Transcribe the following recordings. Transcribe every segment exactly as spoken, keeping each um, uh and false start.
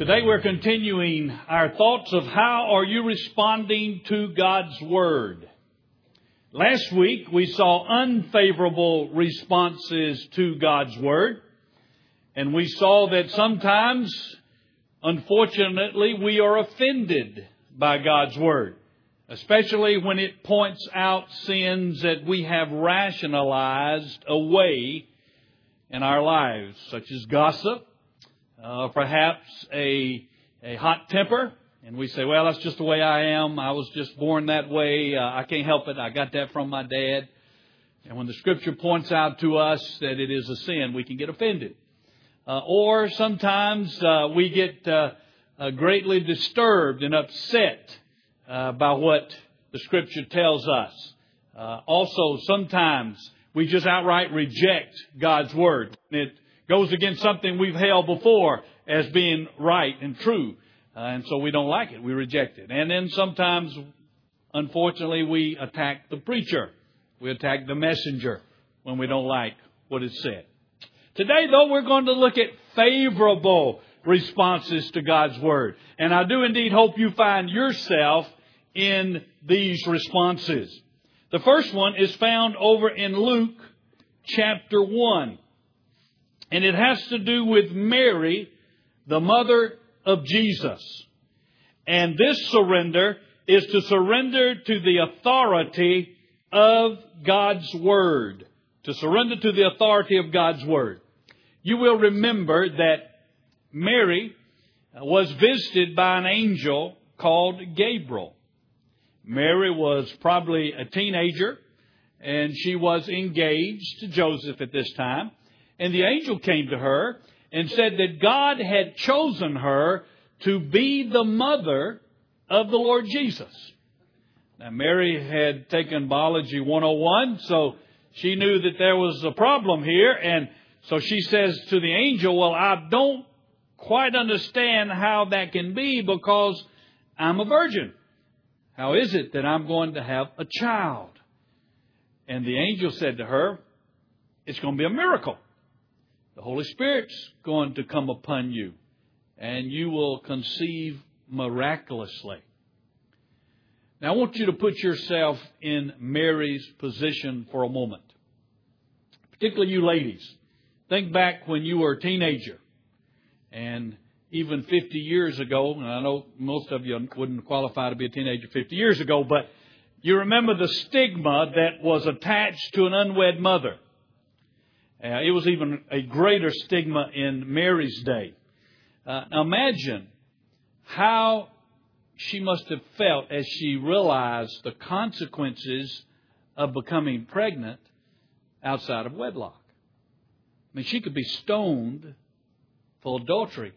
Today we're continuing our thoughts of how are you responding to God's Word. Last week we saw unfavorable responses to God's Word. And we saw that sometimes, unfortunately, we are offended by God's Word. Especially when it points out sins that we have rationalized away in our lives, such as gossip. Uh, perhaps a a hot temper, and we say, well, that's just the way I am. I was just born that way. Uh, I can't help it. I got that from my dad. And when the Scripture points out to us that it is a sin, we can get offended. Uh, or sometimes uh, we get uh, uh, greatly disturbed and upset uh, by what the Scripture tells us. Uh, also, sometimes we just outright reject God's Word. It goes against something we've held before as being right and true. Uh, and so we don't like it. We reject it. And then sometimes, unfortunately, we attack the preacher. We attack the messenger when we don't like what is said. Today, though, we're going to look at favorable responses to God's Word. And I do indeed hope you find yourself in these responses. The first one is found over in Luke chapter one. And it has to do with Mary, the mother of Jesus. And this surrender is to surrender to the authority of God's Word. To surrender to the authority of God's Word. You will remember that Mary was visited by an angel called Gabriel. Mary was probably a teenager, and she was engaged to Joseph at this time. And the angel came to her and said that God had chosen her to be the mother of the Lord Jesus. Now, Mary had taken Biology one oh one, so she knew that there was a problem here. And so she says to the angel, well, I don't quite understand how that can be because I'm a virgin. How is it that I'm going to have a child? And the angel said to her, it's going to be a miracle. The Holy Spirit's going to come upon you, and you will conceive miraculously. Now, I want you to put yourself in Mary's position for a moment. Particularly you ladies. Think back when you were a teenager. And even fifty years ago, and I know most of you wouldn't qualify to be a teenager fifty years ago, but you remember the stigma that was attached to an unwed mother. Uh, it was even a greater stigma in Mary's day. Uh, now imagine how she must have felt as she realized the consequences of becoming pregnant outside of wedlock. I mean, she could be stoned for adultery.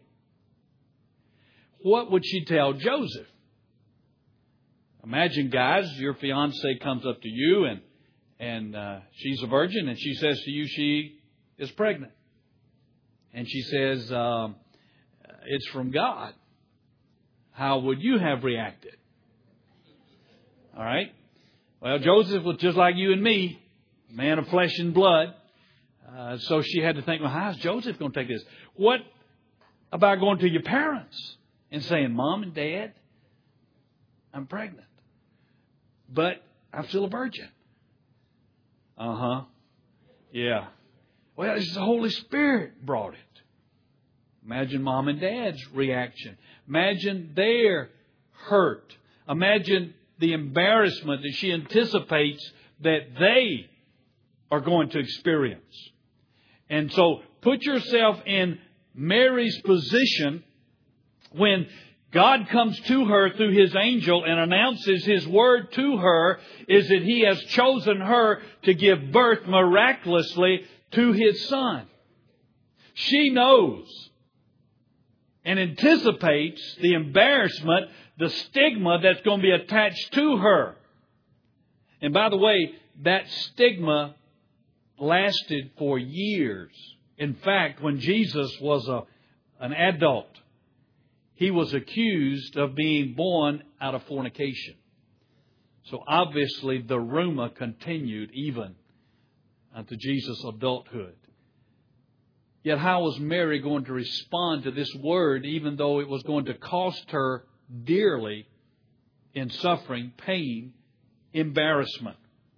What would she tell Joseph? Imagine, guys, your fiancée comes up to you and And uh, she's a virgin, and she says to you she is pregnant. And she says, um, it's from God. How would you have reacted? All right? Well, Joseph was just like you and me, man of flesh and blood. Uh, so she had to think, well, how's Joseph going to take this? What about going to your parents and saying, Mom and Dad, I'm pregnant, but I'm still a virgin? Uh-huh. Yeah. Well, it's the Holy Spirit brought it. Imagine Mom and Dad's reaction. Imagine their hurt. Imagine the embarrassment that she anticipates that they are going to experience. And so put yourself in Mary's position when God comes to her through His angel and announces His word to her is that He has chosen her to give birth miraculously to His Son. She knows and anticipates the embarrassment, the stigma that's going to be attached to her. And by the way, that stigma lasted for years. In fact, when Jesus was a, an adult, He was accused of being born out of fornication. So obviously the rumor continued even unto Jesus' adulthood. Yet how was Mary going to respond to this word, even though it was going to cost her dearly in suffering, pain, embarrassment?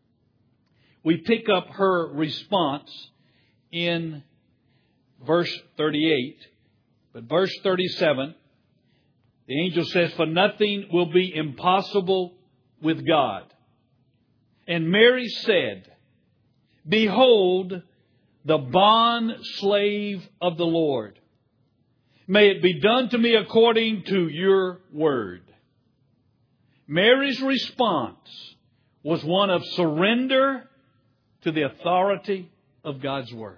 We pick up her response in verse thirty-eight. But verse thirty-seven, the angel says, "For nothing will be impossible with God." And Mary said, "Behold, the bond slave of the Lord. May it be done to me according to your word." Mary's response was one of surrender to the authority of God's word.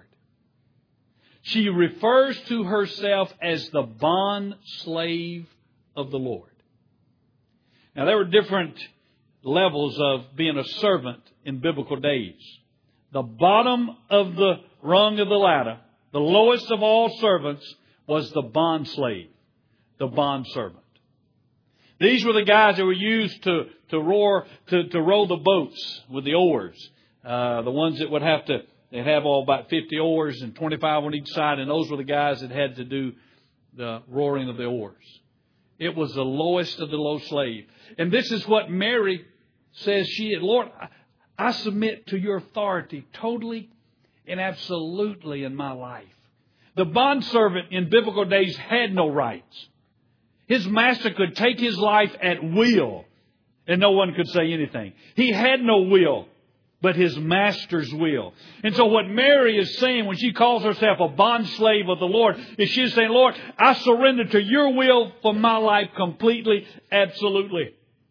She refers to herself as the bond slave of the Lord. Now, there were different levels of being a servant in biblical days. The bottom of the rung of the ladder, the lowest of all servants, was the bond slave, the bond servant. These were the guys that were used to, to roar, to, to row the boats with the oars. Uh, the ones that would have to, they'd have all about fifty oars and twenty-five on each side, and those were the guys that had to do the roaring of the oars. It was the lowest of the low slave. And this is what Mary says she is. Lord, I submit to your authority totally and absolutely in my life. The bondservant in biblical days had no rights. His master could take his life at will, and no one could say anything. He had no will, but his master's will. And so what Mary is saying when she calls herself a bondslave of the Lord is she's saying, Lord, I surrender to your will for my life completely, absolutely.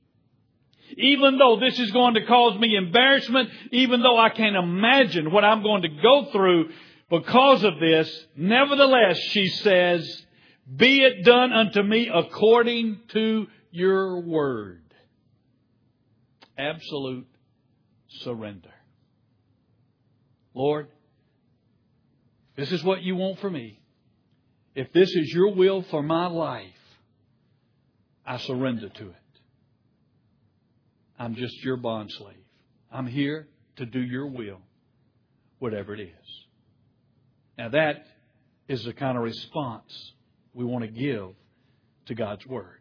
Even though this is going to cause me embarrassment, even though I can't imagine what I'm going to go through because of this, nevertheless, she says, be it done unto me according to your word. Absolute surrender. Lord, this is what you want for me. If this is your will for my life, I surrender to it. I'm just your bondslave. I'm here to do your will, whatever it is. Now that is the kind of response we want to give to God's Word.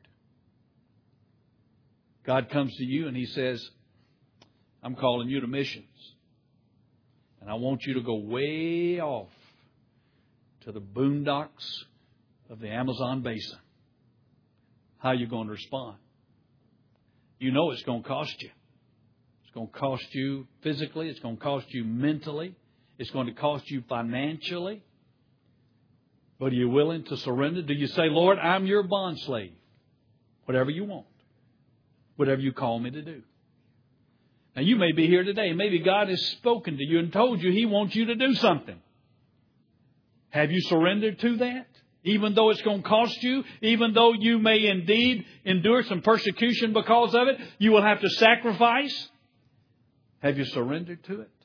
God comes to you and He says, I'm calling you to missions. And I want you to go way off to the boondocks of the Amazon basin. How are you going to respond? You know it's going to cost you. It's going to cost you physically. It's going to cost you mentally. It's going to cost you financially. But are you willing to surrender? Do you say, Lord, I'm your bondslave. Whatever you want. Whatever you call me to do. Now you may be here today. Maybe God has spoken to you and told you He wants you to do something. Have you surrendered to that? Even though it's going to cost you, even though you may indeed endure some persecution because of it, you will have to sacrifice. Have you surrendered to it?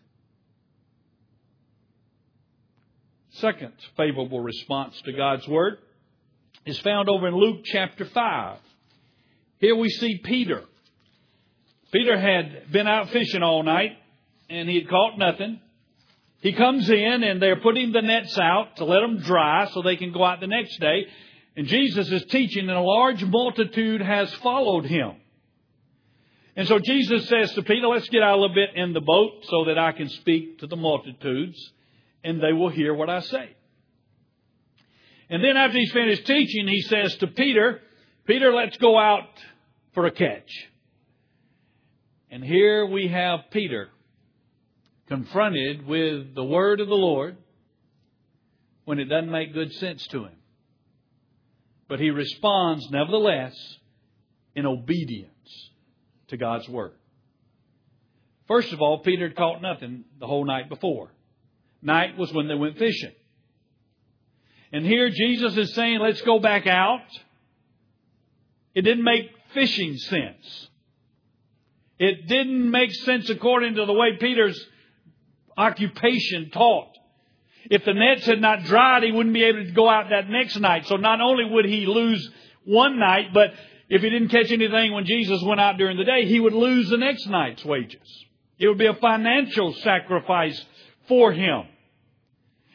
Second favorable response to God's Word is found over in Luke chapter five. Here we see Peter. Peter had been out fishing all night and he had caught nothing. He comes in and they're putting the nets out to let them dry so they can go out the next day. And Jesus is teaching and a large multitude has followed Him. And so Jesus says to Peter, let's get out a little bit in the boat so that I can speak to the multitudes and they will hear what I say. And then after he's finished teaching, he says to Peter, Peter, let's go out for a catch. And here we have Peter confronted with the word of the Lord when it doesn't make good sense to him. But he responds nevertheless in obedience to God's word. First of all, Peter had caught nothing the whole night before. Night was when they went fishing. And here Jesus is saying, let's go back out. It didn't make fishing sense. It didn't make sense according to the way Peter's occupation taught. If the nets had not dried, he wouldn't be able to go out that next night. So not only would he lose one night, but if he didn't catch anything when Jesus went out during the day, he would lose the next night's wages. It would be a financial sacrifice for him.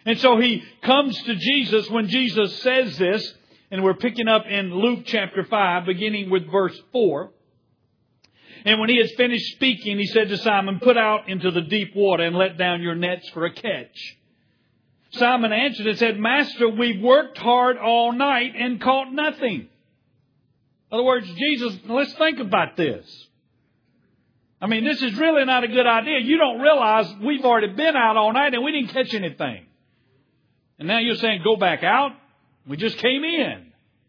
And so he comes to Jesus when Jesus says this, and we're picking up in Luke chapter five, beginning with verse four. And when he had finished speaking, he said to Simon, "Put out into the deep water and let down your nets for a catch." Simon answered and said, "Master, we've worked hard all night and caught nothing." In other words, Jesus, let's think about this. I mean, this is really not a good idea. You don't realize we've already been out all night and we didn't catch anything. And now you're saying, go back out? We just came in.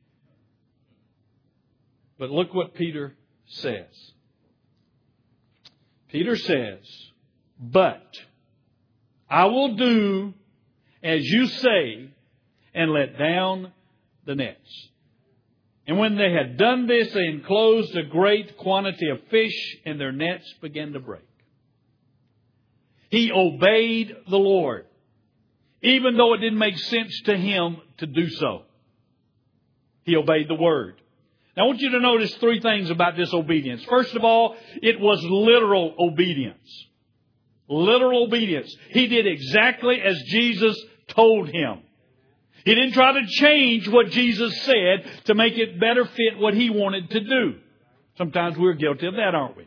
But look what Peter says. Peter says, "But I will do as you say and let down the nets." And when they had done this, they enclosed a great quantity of fish, and their nets began to break. He obeyed the Lord, even though it didn't make sense to him to do so. He obeyed the Word. Now I want you to notice three things about this obedience. First of all, it was literal obedience. Literal obedience. He did exactly as Jesus told him. He didn't try to change what Jesus said to make it better fit what he wanted to do. Sometimes we're guilty of that, aren't we?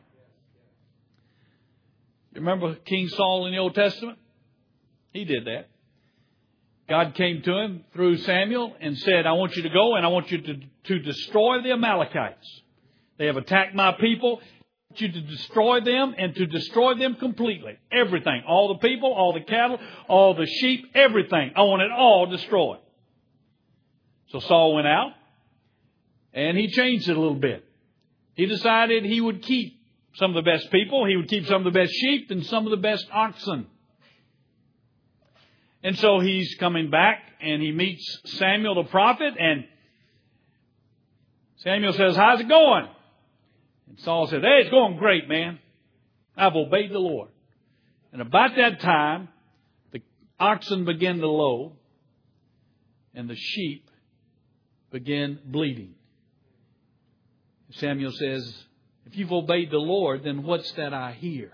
You remember King Saul in the Old Testament? He did that. God came to him through Samuel and said, "I want you to go and I want you to, to destroy the Amalekites. They have attacked my people. I want you to destroy them and to destroy them completely. Everything. All the people, all the cattle, all the sheep, everything. I want it all destroyed." So Saul went out and he changed it a little bit. He decided he would keep some of the best people. He would keep some of the best sheep and some of the best oxen. And so he's coming back and he meets Samuel the prophet, and Samuel says, "How's it going?" And Saul said, "Hey, it's going great, man. I've obeyed the Lord." And about that time, the oxen began to low and the sheep began bleeding. Samuel says, "If you've obeyed the Lord, then what's that I hear?"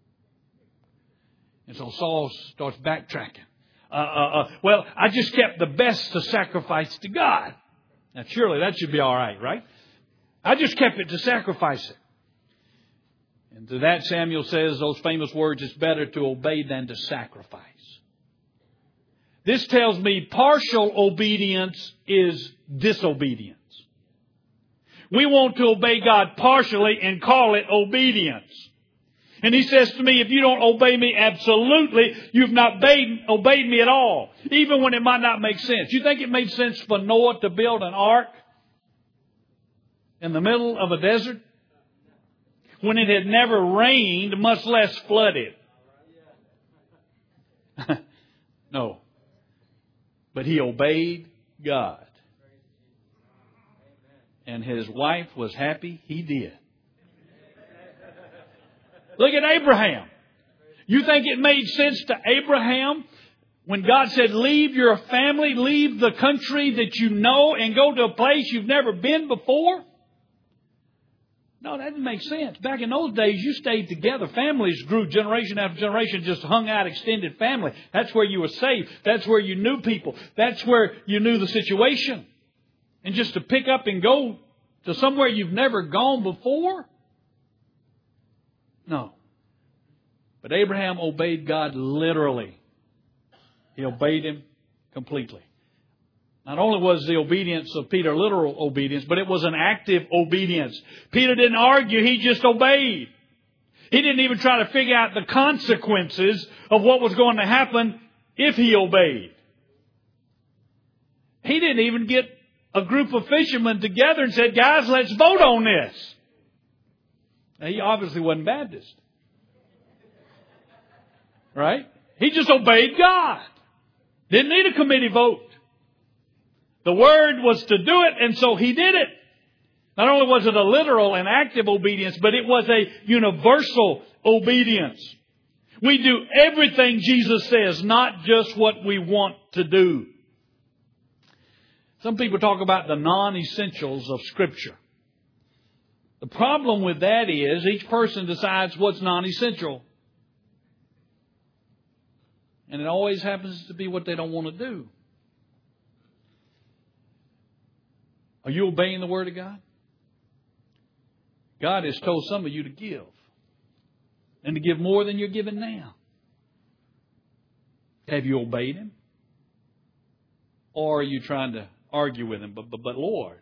And so Saul starts backtracking. Uh, uh, uh, well, I just kept the best to sacrifice to God. Now, surely that should be all right, right? I just kept it to sacrifice it. And to that, Samuel says those famous words, "It's better to obey than to sacrifice." This tells me partial obedience is disobedience. We want to obey God partially and call it obedience. And he says to me, if you don't obey me absolutely, you've not obeyed, obeyed me at all. Even when it might not make sense. You think it made sense for Noah to build an ark in the middle of a desert? When it had never rained, much less flooded. No. But he obeyed God. And his wife was happy he did. Look at Abraham. You think it made sense to Abraham when God said, "Leave your family, leave the country that you know and go to a place you've never been before"? No, that didn't make sense. Back in those days, you stayed together. Families grew generation after generation, just hung out extended family. That's where you were safe. That's where you knew people. That's where you knew the situation. And just to pick up and go to somewhere you've never gone before? No. But Abraham obeyed God literally. He obeyed Him completely. Not only was the obedience of Peter literal obedience, but it was an active obedience. Peter didn't argue, he just obeyed. He didn't even try to figure out the consequences of what was going to happen if he obeyed. He didn't even get a group of fishermen together and said, "Guys, let's vote on this." Now, he obviously wasn't Baptist. Right? He just obeyed God. Didn't need a committee vote. The Word was to do it, and so He did it. Not only was it a literal and active obedience, but it was a universal obedience. We do everything Jesus says, not just what we want to do. Some people talk about the non-essentials of Scripture. The problem with that is each person decides what's non-essential. And it always happens to be what they don't want to do. Are you obeying the Word of God? God has told some of you to give. And to give more than you're giving now. Have you obeyed Him? Or are you trying to argue with Him? But, but, but Lord,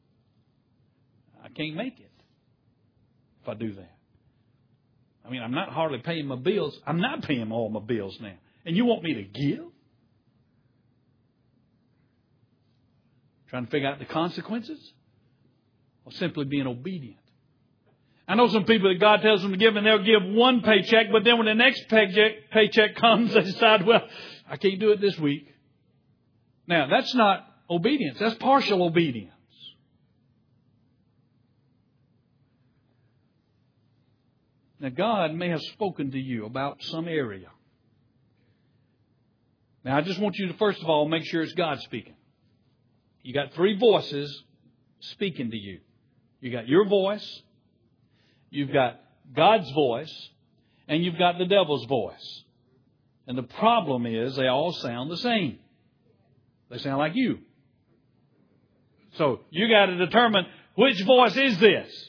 I can't make it if I do that. I mean, I'm not hardly paying my bills. I'm not paying all my bills now. And you want me to give? Trying to figure out the consequences? Or simply being obedient? I know some people that God tells them to give and they'll give one paycheck, but then when the next paycheck, paycheck comes, they decide, well, I can't do it this week. Now, that's not obedience. That's partial obedience. Now, God may have spoken to you about some area. Now, I just want you to, first of all, make sure it's God speaking. You got three voices speaking to you. You got your voice, you've got God's voice, and you've got the devil's voice. And the problem is they all sound the same. They sound like you. So you got to determine which voice is this.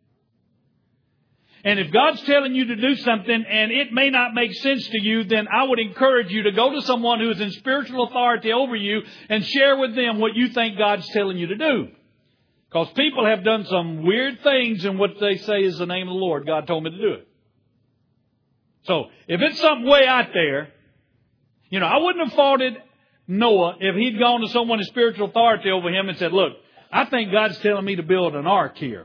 And if God's telling you to do something and it may not make sense to you, then I would encourage you to go to someone who is in spiritual authority over you and share with them what you think God's telling you to do. Because people have done some weird things in what they say is the name of the Lord. God told me to do it. So if it's something way out there, you know, I wouldn't have faulted Noah if he'd gone to someone in spiritual authority over him and said, look, I think God's telling me to build an ark here.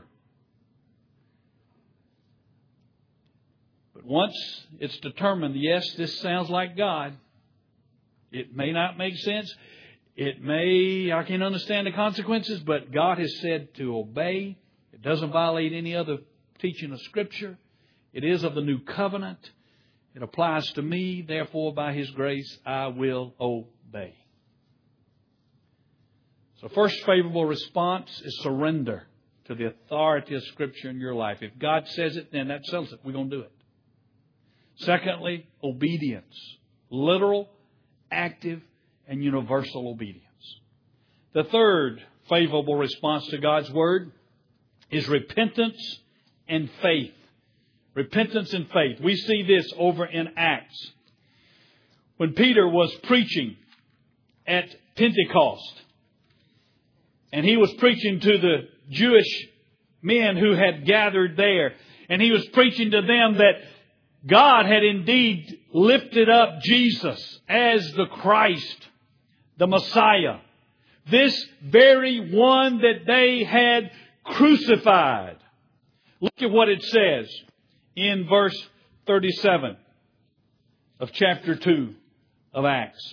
Once it's determined, yes, this sounds like God, it may not make sense. It may, I can't understand the consequences, but God has said to obey. It doesn't violate any other teaching of Scripture. It is of the new covenant. It applies to me. Therefore, by His grace, I will obey. So first favorable response is surrender to the authority of Scripture in your life. If God says it, then that settles it. We're going to do it. Secondly, obedience. Literal, active, and universal obedience. The third favorable response to God's Word is repentance and faith. Repentance and faith. We see this over in Acts. When Peter was preaching at Pentecost, and he was preaching to the Jewish men who had gathered there, and he was preaching to them that God had indeed lifted up Jesus as the Christ, the Messiah. This very one that they had crucified. Look at what it says in verse thirty-seven of chapter two of Acts.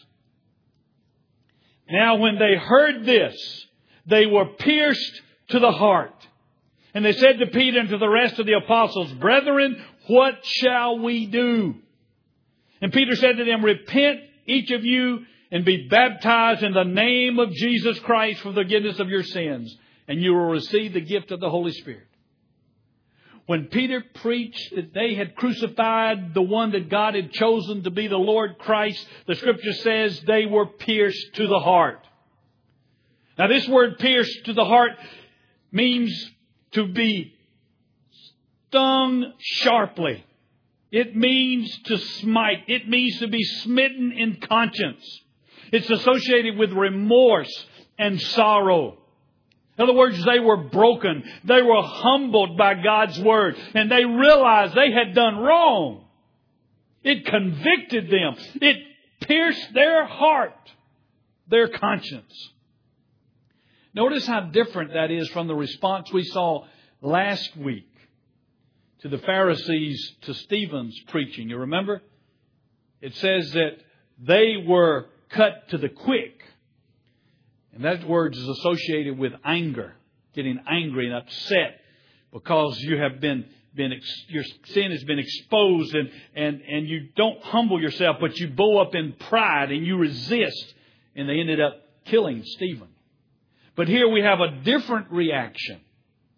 Now when they heard this, they were pierced to the heart. And they said to Peter and to the rest of the apostles, Brethren, what shall we do? And Peter said to them, Repent, each of you, and be baptized in the name of Jesus Christ for the forgiveness of your sins, and you will receive the gift of the Holy Spirit. When Peter preached that they had crucified the one that God had chosen to be the Lord Christ, the Scripture says they were pierced to the heart. Now this word pierced to the heart means to be stung sharply. It means to smite. It means to be smitten in conscience. It's associated with remorse and sorrow. In other words, they were broken. They were humbled by God's Word. And they realized they had done wrong. It convicted them. It pierced their heart, their conscience. Notice how different that is from the response we saw last week to the Pharisees to Stephen's preaching. You remember? It says that they were cut to the quick. And that word is associated with anger, getting angry and upset because you have been, been your sin has been exposed and, and, and you don't humble yourself, but you bow up in pride and you resist. And they ended up killing Stephen. But here we have a different reaction.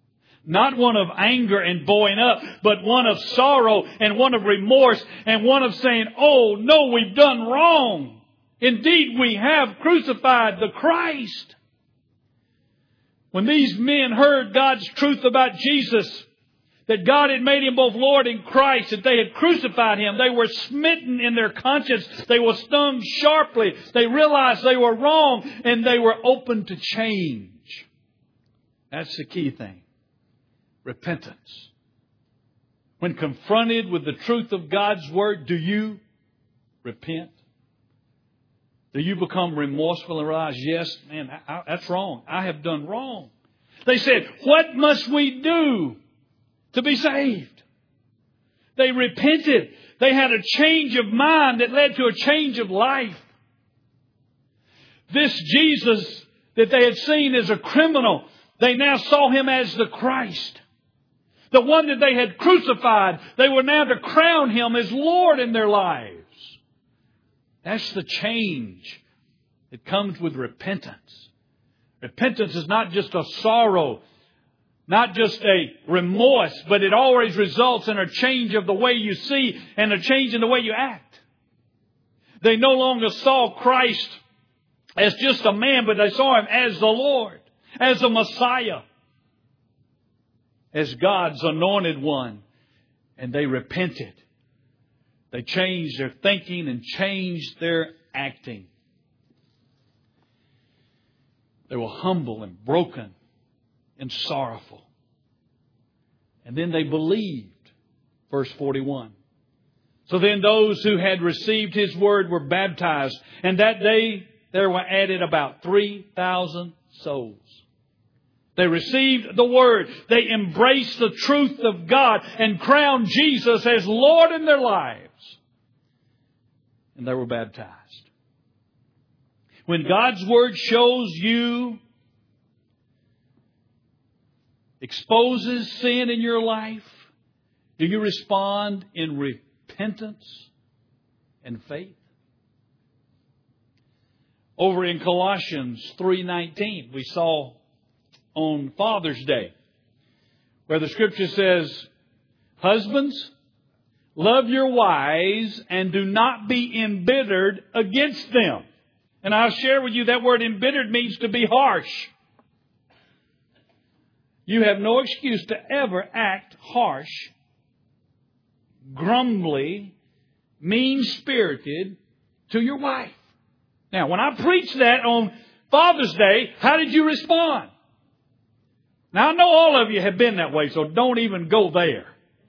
Not one of anger and blowing up, but one of sorrow and one of remorse and one of saying, oh no, we've done wrong. Indeed, we have crucified the Christ. When these men heard God's truth about Jesus, that God had made Him both Lord and Christ, that they had crucified Him, they were smitten in their conscience. They were stung sharply. They realized they were wrong and they were open to change. That's the key thing. Repentance. When confronted with the truth of God's Word, do you repent? Do you become remorseful and realize, yes, man, I, I, that's wrong. I have done wrong. They said, what must we do to be saved? They repented. They had a change of mind that led to a change of life. This Jesus that they had seen as a criminal, they now saw Him as the Christ. The one that they had crucified, they were now to crown Him as Lord in their lives. That's the change that comes with repentance. Repentance is not just a sorrow, not just a remorse, but it always results in a change of the way you see and a change in the way you act. They no longer saw Christ as just a man, but they saw Him as the Lord, as the Messiah, as God's anointed one. And they repented. They changed their thinking and changed their acting. They were humble and broken and sorrowful. And then they believed. Verse forty-one. So then those who had received His word were baptized. And that day there were added about three thousand souls. They received the word. They embraced the truth of God and crowned Jesus as Lord in their lives. And they were baptized. When God's word shows you, exposes sin in your life, do you respond in repentance and faith? Over in Colossians three nineteen, we saw on Father's Day, where the Scripture says, husbands, love your wives and do not be embittered against them. And I'll share with you that word embittered means to be harsh. You have no excuse to ever act harsh, grumbly, mean-spirited to your wife. Now, when I preached that on Father's Day, how did you respond? Now, I know all of you have been that way, so don't even go there.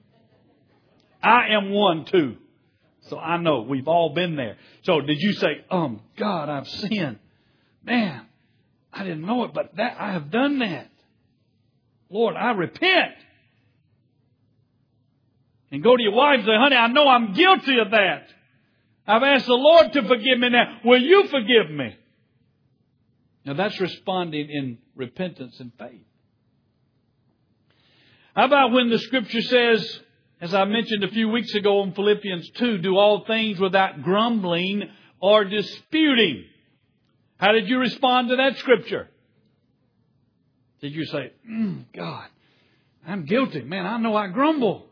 I am one too. So I know we've all been there. So did you say, um, God, I've sinned. Man, I didn't know it, but that I have done that. Lord, I repent. And go to your wife and say, honey, I know I'm guilty of that. I've asked the Lord to forgive me now. Will you forgive me? Now that's responding in repentance and faith. How about when the Scripture says, as I mentioned a few weeks ago in Philippians two, do all things without grumbling or disputing. How did you respond to that Scripture? Did you say, mm, God, I'm guilty. Man, I know I grumble.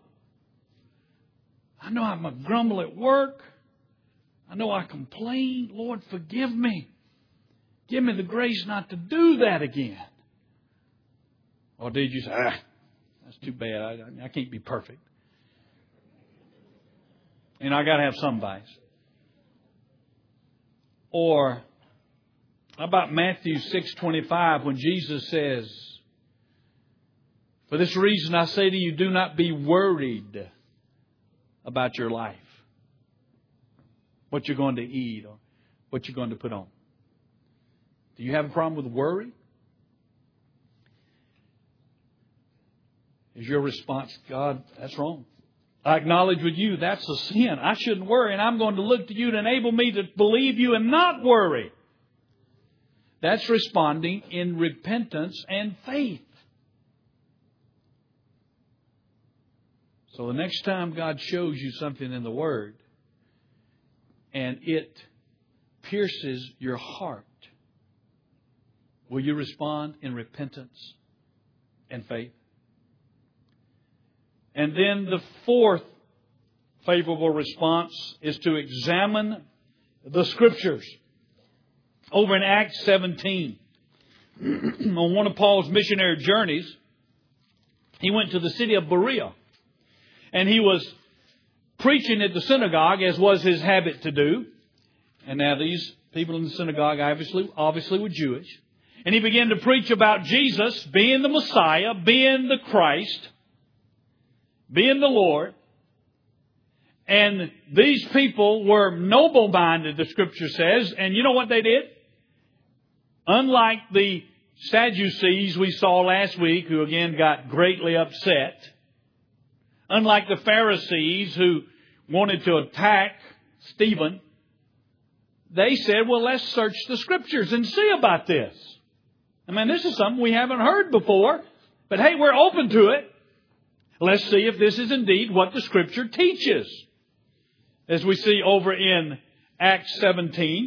I know I'm a grumble at work. I know I complain. Lord, forgive me. Give me the grace not to do that again. Or did you say, ah, that's too bad. I, I can't be perfect. And I got to have some vice. Or how about Matthew six twenty-five when Jesus says, for this reason I say to you, do not be worried about your life. What you're going to eat or what you're going to put on. Do you have a problem with worry? Is your response, God, that's wrong. I acknowledge with you that's a sin. I shouldn't worry, and I'm going to look to you to enable me to believe you and not worry. That's responding in repentance and faith. So the next time God shows you something in the Word and it pierces your heart, will you respond in repentance and faith? And then the fourth favorable response is to examine the Scriptures. Over in Acts seventeen, on one of Paul's missionary journeys, he went to the city of Berea. And he was preaching at the synagogue, as was his habit to do. And now these people in the synagogue obviously, obviously were Jewish. And he began to preach about Jesus being the Messiah, being the Christ, being the Lord. And these people were noble-minded, the Scripture says. And you know what they did? Unlike the Sadducees we saw last week, who again got greatly upset. Unlike the Pharisees who wanted to attack Stephen, they said, well, let's search the Scriptures and see about this. I mean, this is something we haven't heard before, but hey, we're open to it. Let's see if this is indeed what the Scripture teaches. As we see over in Acts seventeen,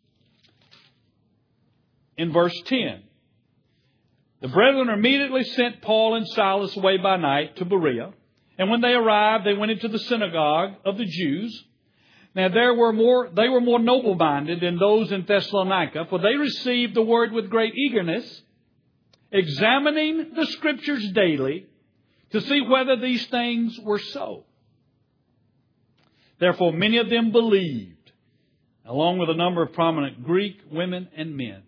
in verse ten. The brethren immediately sent Paul and Silas away by night to Berea. And when they arrived, they went into the synagogue of the Jews. Now there were more, they were more noble-minded than those in Thessalonica, for they received the word with great eagerness, examining the Scriptures daily to see whether these things were so. Therefore many of them believed, along with a number of prominent Greek women and men.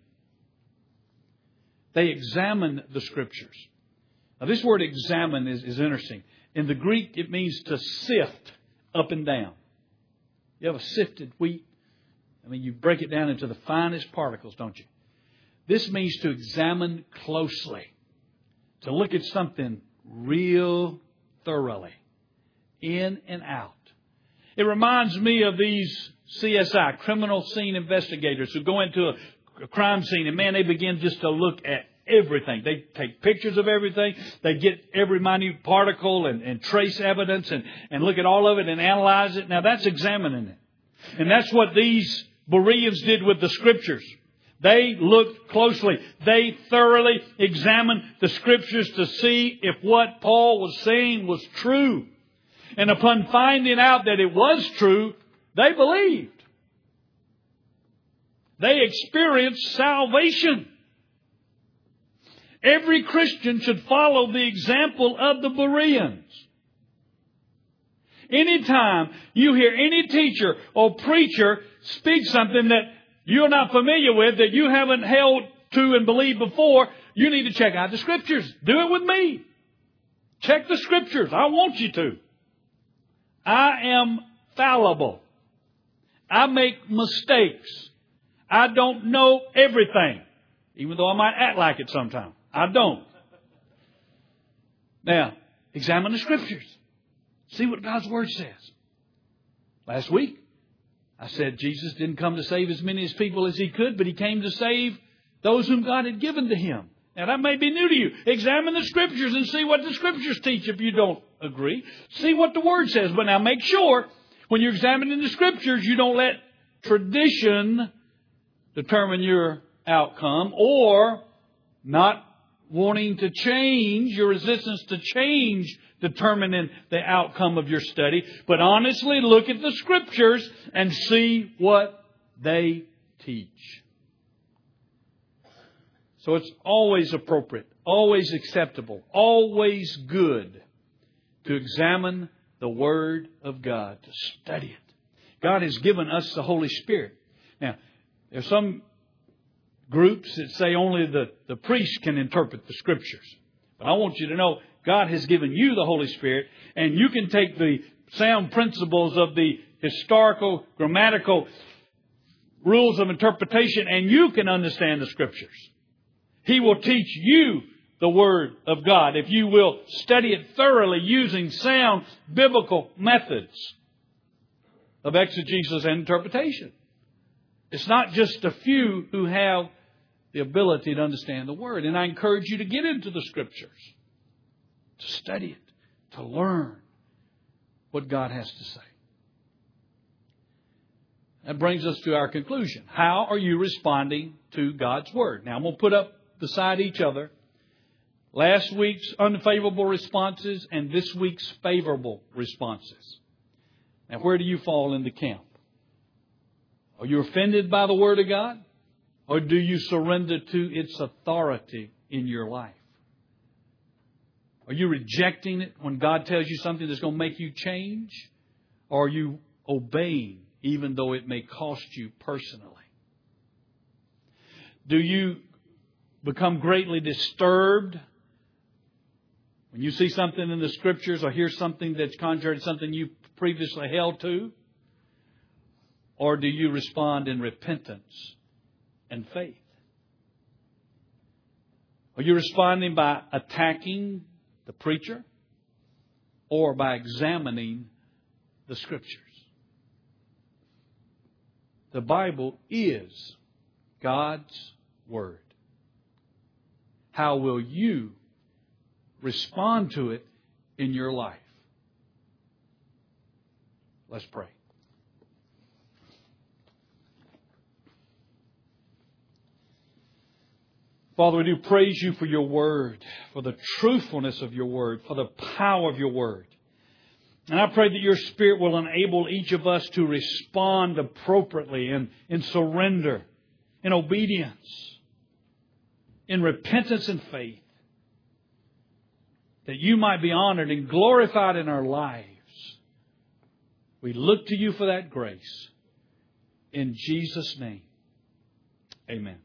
They examined the Scriptures. Now this word examine is, is interesting. In the Greek, it means to sift up and down. You have a sifted wheat. I mean, you break it down into the finest particles, don't you? This means to examine closely. To look at something real thoroughly. In and out. It reminds me of these C S I, criminal scene investigators, who go into a, a crime scene and man, they begin just to look at everything. They take pictures of everything. They get every minute particle and, and trace evidence and, and look at all of it and analyze it. Now that's examining it. And that's what these Bereans did with the Scriptures. They looked closely. They thoroughly examined the Scriptures to see if what Paul was saying was true. And upon finding out that it was true, they believed. They experienced salvation. Every Christian should follow the example of the Bereans. Anytime you hear any teacher or preacher speak something that you're not familiar with, that you haven't held to and believed before, you need to check out the Scriptures. Do it with me. Check the Scriptures. I want you to. I am fallible. I make mistakes. I don't know everything, even though I might act like it sometimes. I don't. Now, examine the Scriptures. See what God's Word says. Last week, I said Jesus didn't come to save as many as people as He could, but He came to save those whom God had given to Him. Now, that may be new to you. Examine the Scriptures and see what the Scriptures teach if you don't agree. See what the Word says. But now make sure when you're examining the Scriptures, you don't let tradition determine your outcome, or not wanting to change, your resistance to change determining the outcome of your study. But honestly, look at the Scriptures and see what they teach. So it's always appropriate, always acceptable, always good to examine the Word of God, to study it. God has given us the Holy Spirit. Now, there's some groups that say only the, the priest can interpret the Scriptures. But I want you to know God has given you the Holy Spirit, and you can take the sound principles of the historical, grammatical rules of interpretation, and you can understand the Scriptures. He will teach you the Word of God if you will study it thoroughly using sound biblical methods of exegesis and interpretation. It's not just a few who have the ability to understand the Word. And I encourage you to get into the Scriptures, to study it, to learn what God has to say. That brings us to our conclusion. How are you responding to God's Word? Now, I'm going to put up beside each other last week's unfavorable responses and this week's favorable responses. Now, where do you fall in the camp? Are you offended by the Word of God? Or do you surrender to its authority in your life? Are you rejecting it when God tells you something that's going to make you change? Or are you obeying even though it may cost you personally? Do you become greatly disturbed when you see something in the Scriptures or hear something that's contrary to something you previously held to? Or do you respond in repentance and faith? Are you responding by attacking the preacher or by examining the Scriptures? The Bible is God's Word. How will you respond to it in your life? Let's pray. Father, we do praise You for Your Word, for the truthfulness of Your Word, for the power of Your Word. And I pray that Your Spirit will enable each of us to respond appropriately in, in surrender, in obedience, in repentance and faith, that You might be honored and glorified in our lives. We look to You for that grace. In Jesus' name, amen.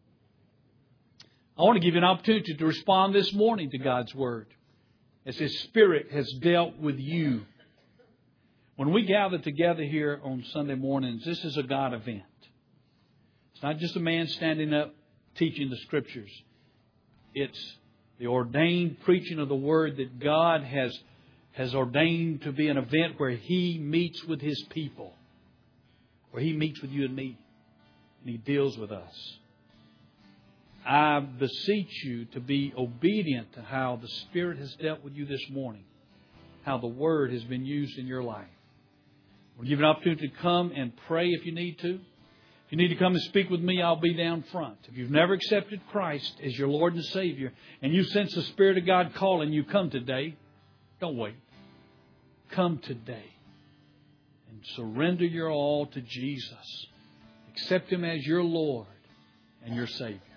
I want to give you an opportunity to respond this morning to God's Word as His Spirit has dealt with you. When we gather together here on Sunday mornings, this is a God event. It's not just a man standing up teaching the Scriptures. It's the ordained preaching of the Word that God has, has ordained to be an event where He meets with His people, where He meets with you and me, and He deals with us. I beseech you to be obedient to how the Spirit has dealt with you this morning, how the Word has been used in your life. We'll give you an opportunity to come and pray if you need to. If you need to come and speak with me, I'll be down front. If you've never accepted Christ as your Lord and Savior, and you sense the Spirit of God calling you, come today. Don't wait. Come today and surrender your all to Jesus. Accept Him as your Lord and your Savior.